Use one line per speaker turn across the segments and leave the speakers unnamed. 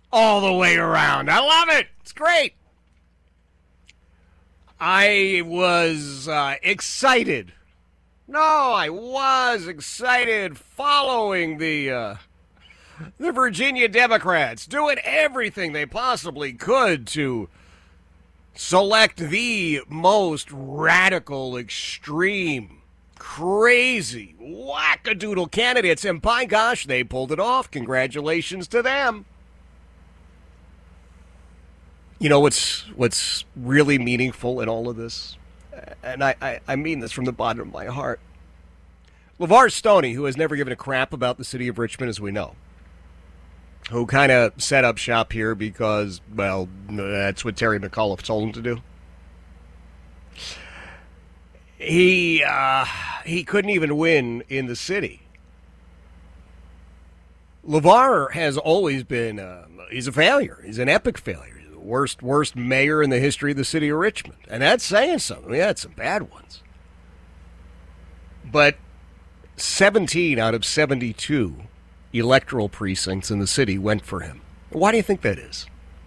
all the way around. I love it. It's great. I was excited. No, I was excited following the Virginia Democrats doing everything they possibly could to select the most radical, extreme, crazy, wackadoodle candidates. And by gosh, they pulled it off. Congratulations to them. You know what's really meaningful in all of this? And I mean this from the bottom of my heart. LeVar Stoney, who has never given a crap about the city of Richmond, as we know, who kind of set up shop here because, well, that's what Terry McAuliffe told him to do. He couldn't even win in the city. LeVar has always been, he's a failure. He's an epic failure. He's the worst mayor in the history of the city of Richmond. And that's saying something. We had some bad ones. But 17 out of 72 electoral precincts in the city went for him. Why do you think that is?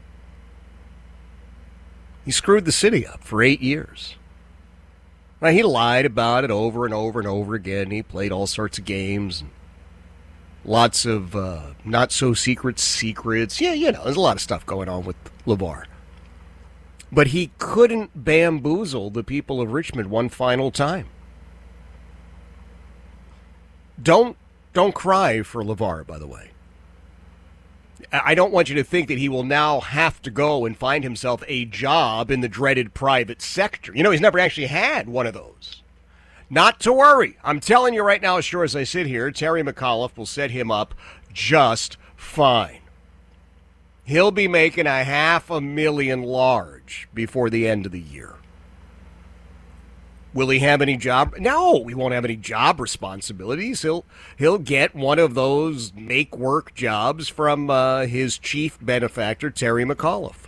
He screwed the city up for 8 years. Now, he lied about it over and over and over again. He played all sorts of games and lots of not-so-secret secrets. Yeah, you know, there's a lot of stuff going on with LeVar. But he couldn't bamboozle the people of Richmond one final time. Don't cry for LeVar, by the way. I don't want you to think that he will now have to go and find himself a job in the dreaded private sector. You know, he's never actually had one of those. Not to worry. I'm telling you right now, as sure as I sit here, Terry McAuliffe will set him up just fine. He'll be making $500,000 large before the end of the year. Will he have any job? No, he won't have any job responsibilities. He'll get one of those make-work jobs from his chief benefactor, Terry McAuliffe.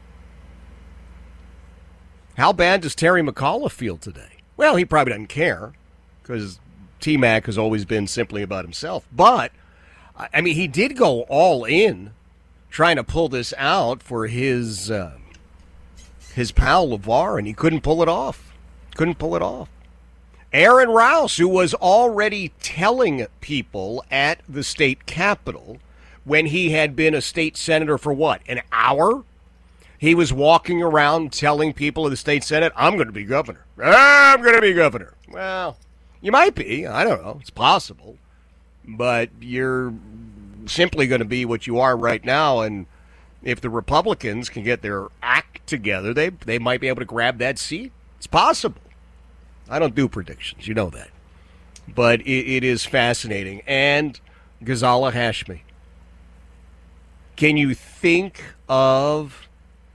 How bad does Terry McAuliffe feel today? Well, he probably doesn't care because T-Mac has always been simply about himself. But, I mean, he did go all in trying to pull this out for his pal LeVar, and he couldn't pull it off. Couldn't pull it off. Aaron Rouse, who was already telling people at the state capitol when he had been a state senator for what, an hour? He was walking around telling people of the state senate, I'm going to be governor. I'm going to be governor. Well, you might be. I don't know. It's possible. But you're simply going to be what you are right now. And if the Republicans can get their act together, they might be able to grab that seat. It's possible. I don't do predictions. You know that. But it is fascinating. And Ghazala Hashmi. Can you think of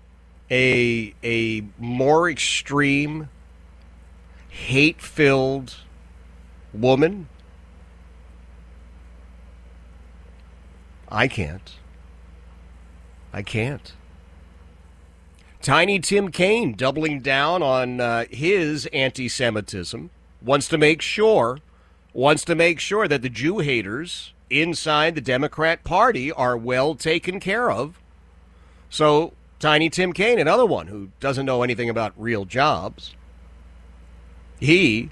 a more extreme, hate-filled woman? I can't. Tiny Tim Kaine doubling down on his anti-Semitism, wants to make sure that the Jew haters inside the Democrat Party are well taken care of. So Tiny Tim Kaine, another one who doesn't know anything about real jobs, he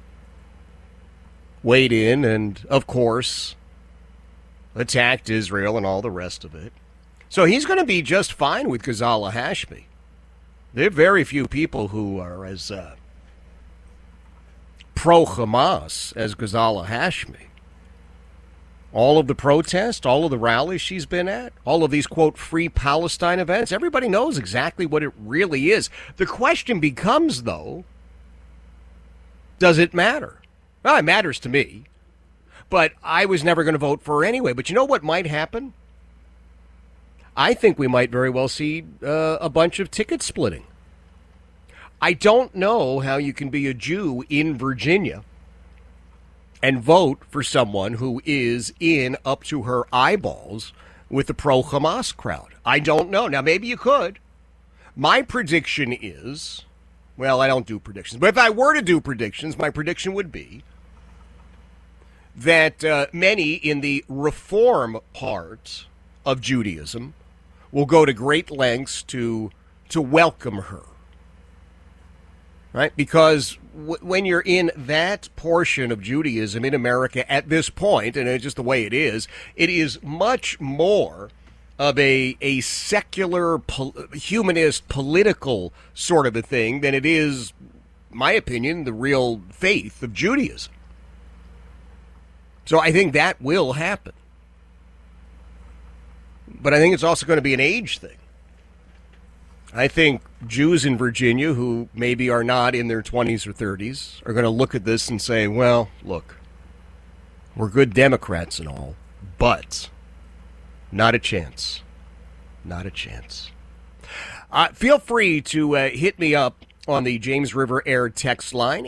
weighed in and, of course, attacked Israel and all the rest of it. So he's going to be just fine with Ghazala Hashmi. There are very few people who are as pro-Hamas as Ghazala Hashmi. All of the protests, all of the rallies she's been at, all of these, quote, free Palestine events, everybody knows exactly what it really is. The question becomes, though, does it matter? Well, it matters to me, but I was never going to vote for her anyway. But you know what might happen? I think we might very well see a bunch of ticket splitting. I don't know how you can be a Jew in Virginia and vote for someone who is in up to her eyeballs with the pro-Hamas crowd. I don't know. Now, maybe you could. My prediction is, well, I don't do predictions, but if I were to do predictions, my prediction would be that many in the reform part of Judaism will go to great lengths to welcome her. Right? Because when you're in that portion of Judaism in America at this point, and it's just the way it is much more of a secular, humanist, political sort of a thing than it is, in my opinion, the real faith of Judaism. So I think that will happen. But I think it's also going to be an age thing. I think Jews in Virginia who maybe are not in their 20s or 30s are going to look at this and say, well, look, we're good Democrats and all, but not a chance. Not a chance. Feel free to hit me up on the James River Air text line,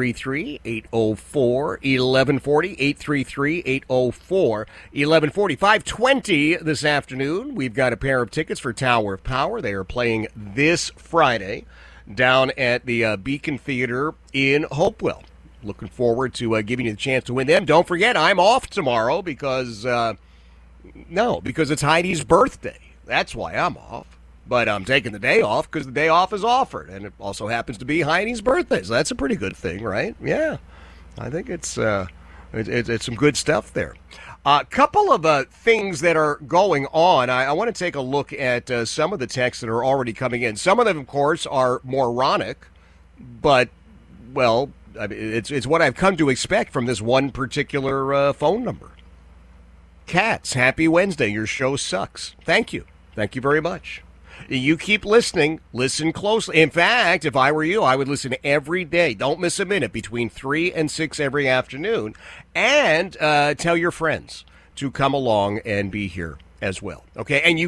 833-804-1140, 833-804-1140. 5:20 this afternoon, we've got a pair of tickets for Tower of Power. They are playing this Friday down at the Beacon Theater in Hopewell. Looking forward to giving you the chance to win them. Don't forget, I'm off tomorrow because it's Heidi's birthday. That's why I'm off. But I'm taking the day off because the day off is offered, and it also happens to be Heidi's birthday, so that's a pretty good thing, right? Yeah, I think it's some good stuff there. A couple of things that are going on. I want to take a look at some of the texts that are already coming in. Some of them, of course, are moronic, but, well, I mean, it's what I've come to expect from this one particular phone number. Cats, happy Wednesday. Your show sucks. Thank you. Thank you very much. You keep listening. Listen closely. In fact, if I were you, I would listen every day. Don't miss a minute between 3 and 6 every afternoon. And tell your friends to come along and be here as well. Okay? And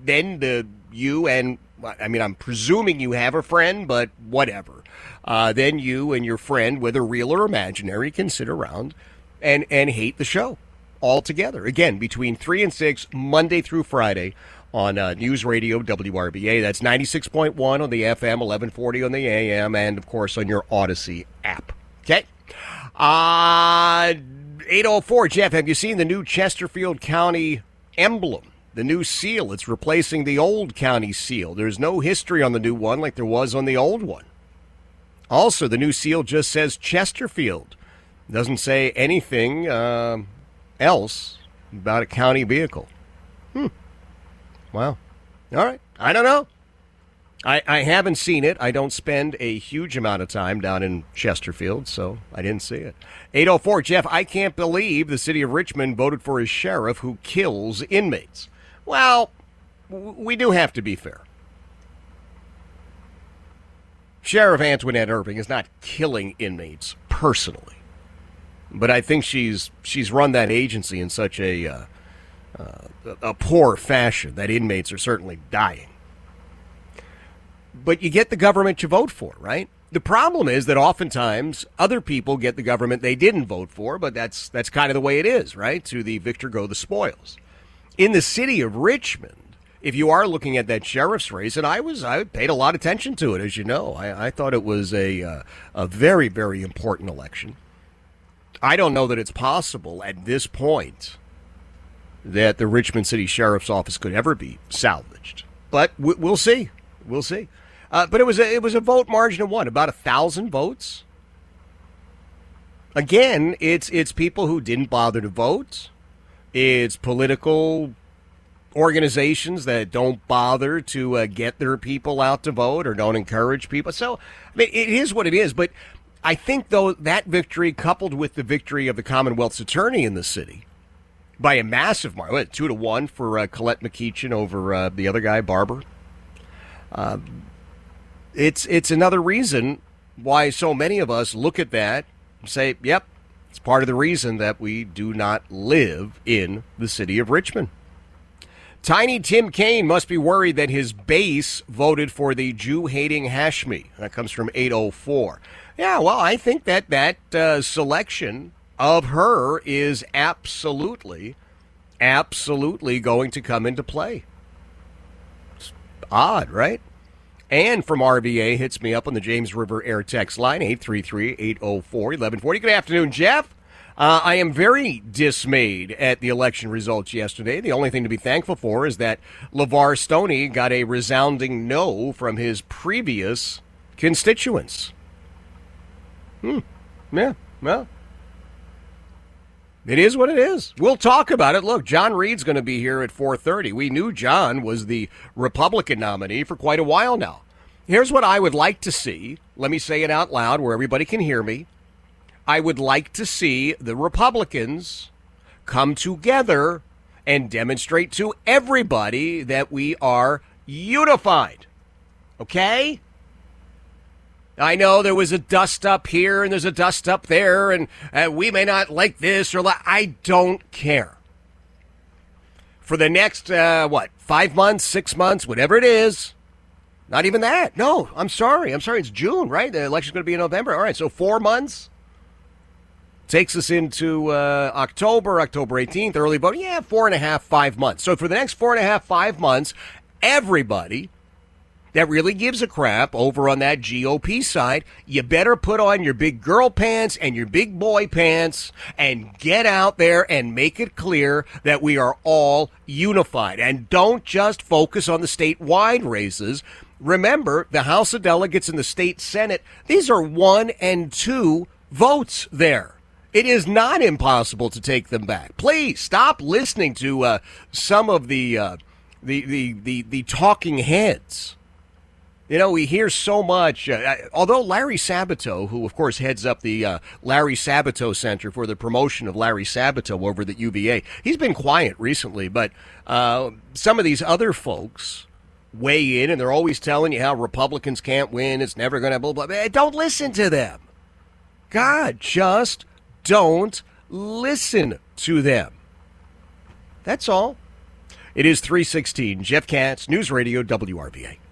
I'm presuming you have a friend, but whatever. Then you and your friend, whether real or imaginary, can sit around and hate the show altogether. Again, between 3 and 6, Monday through Friday, on News Radio WRBA. That's 96.1 on the FM, 1140 on the AM, and, of course, on your Odyssey app. Okay? 804, Jeff, have you seen the new Chesterfield County emblem? The new seal. It's replacing the old county seal. There's no history on the new one like there was on the old one. Also, the new seal just says Chesterfield. It doesn't say anything else about a county vehicle. Wow. All right. I don't know. I haven't seen it. I don't spend a huge amount of time down in Chesterfield, so I didn't see it. 804, Jeff, I can't believe the city of Richmond voted for a sheriff who kills inmates. Well, we do have to be fair. Sheriff Antoinette Irving is not killing inmates personally, but I think she's run that agency in such a poor fashion that inmates are certainly dying. But you get the government you vote for, right? The problem is that oftentimes other people get the government they didn't vote for, but that's kind of the way it is, right? To the victor go the spoils. In the city of Richmond, if you are looking at that sheriff's race, and I paid a lot of attention to it, as you know. I thought it was a very, very important election. I don't know that it's possible at this point that the Richmond City Sheriff's Office could ever be salvaged. But we'll see. We'll see. But it was a vote margin of what? About 1,000 votes? Again, it's people who didn't bother to vote. It's political organizations that don't bother to get their people out to vote or don't encourage people. So, I mean, it is what it is. But I think, though, that victory, coupled with the victory of the Commonwealth's attorney in the city, by a massive margin, 2-1 for Colette McEachin over the other guy, Barber. It's another reason why so many of us look at that and say, yep, it's part of the reason that we do not live in the city of Richmond. Tiny Tim Kaine must be worried that his base voted for the Jew-hating Hashmi. That comes from 804. Yeah, well, I think that selection of her is absolutely going to come into play. It's odd, right? And from RVA hits me up on the James River Air text line, 833-804-1140. Good afternoon, Jeff. I am very dismayed at the election results yesterday. The only thing to be thankful for is that LeVar Stoney got a resounding no from his previous constituents. Yeah, well, it is what it is. We'll talk about it. Look, John Reed's going to be here at 4:30. We knew John was the Republican nominee for quite a while now. Here's what I would like to see. Let me say it out loud where everybody can hear me. I would like to see the Republicans come together and demonstrate to everybody that we are unified. Okay? I know there was a dust up here and there's a dust up there, and we may not like this or that. I don't care. For the next, 5 months, 6 months, whatever it is, not even that. No, I'm sorry. It's June, right? The election's going to be in November. All right, so 4 months. Takes us into October 18th, early voting. Yeah, 4.5, 5 months. So for the next 4.5, 5 months, everybody that really gives a crap over on that GOP side, you better put on your big girl pants and your big boy pants and get out there and make it clear that we are all unified. And don't just focus on the statewide races. Remember, the House of Delegates and the state Senate, these are 1 and 2 votes there. It is not impossible to take them back. Please stop listening to some of the talking heads. You know, we hear so much. Although Larry Sabato, who of course heads up the Larry Sabato Center for the promotion of Larry Sabato over at UVA, he's been quiet recently. But some of these other folks weigh in, and they're always telling you how Republicans can't win. It's never going to blah, blah, blah. Don't listen to them. God, just don't listen to them. That's all. It is 3:16. Jeff Katz, News Radio WRVA.